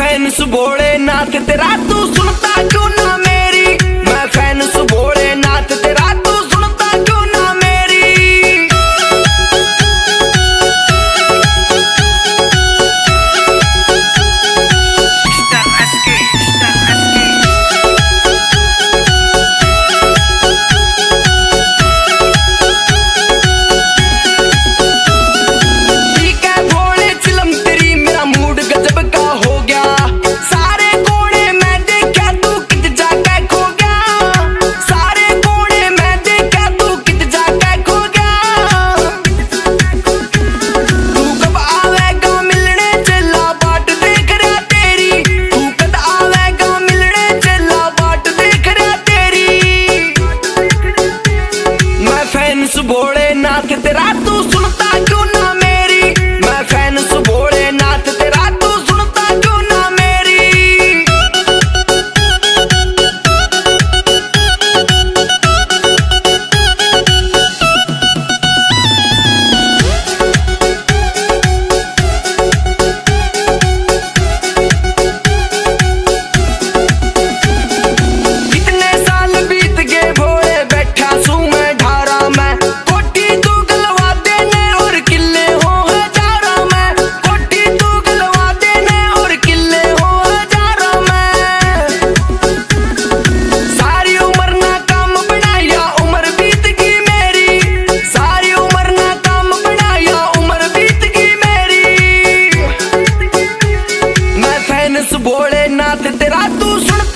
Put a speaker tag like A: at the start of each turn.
A: Fans Bholenath तेरा तू सुनता क्यों ना मेरी। मैं फैंस भोलेनाथ तेरा तू सुनता क्यों ना मेरी। ठीक है भोले चिलम तेरी मेरा मूड गजब का हो गया। सारे कोने मैं देखा तू कित जाके खो गया। सारे कोने मैं देखा तू कित जाके खो गया। तू कब आवेगा मिलने चला बाट देख रहा तेरी। तू कब आवेगा मिलने चला बाट देख रहा तेरी। मैं फैंस भोलेनाथ तेरा तू सुनता क्यों ना मेरी। मैं फैंस भोलेनाथ तेरा तू सुनता क्यों ना मेरी। कितने साल बीत गए भोले बैठा सू मैं ढारा में। कोठी तू गलवा देने और किले हो हजारा में। कोठी तू गलवा देने और किले हो हजारा में। सारी उम्र ना काम बनाया उम्र बीत गई मेरी। सारी उम्र ना काम बनाया उम्र बीत गई मेरी। मैं फैंस भोलेनाथ तेरा तू सुन